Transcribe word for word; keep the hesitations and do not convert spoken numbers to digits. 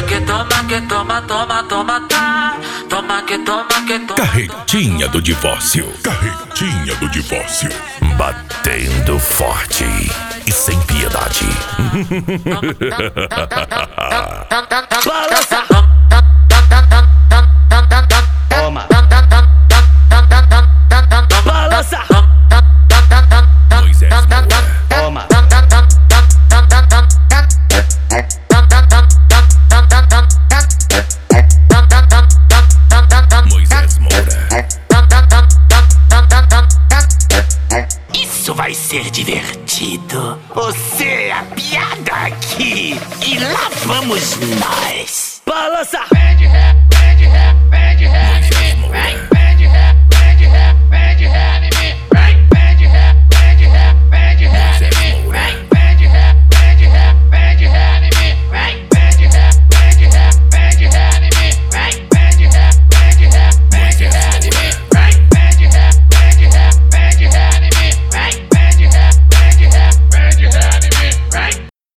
que toma, que toma, toma, toma, tá. Toma que toma, que toma. Carretinha do divórcio. Carretinha do divórcio. Batendo forte e sem piedade. Balança. Toma. Balança. Moisés Moura. Toma. Moisés Moura. Isso vai ser divertido. Você é a piada aqui. E lá vamos nós. Balança.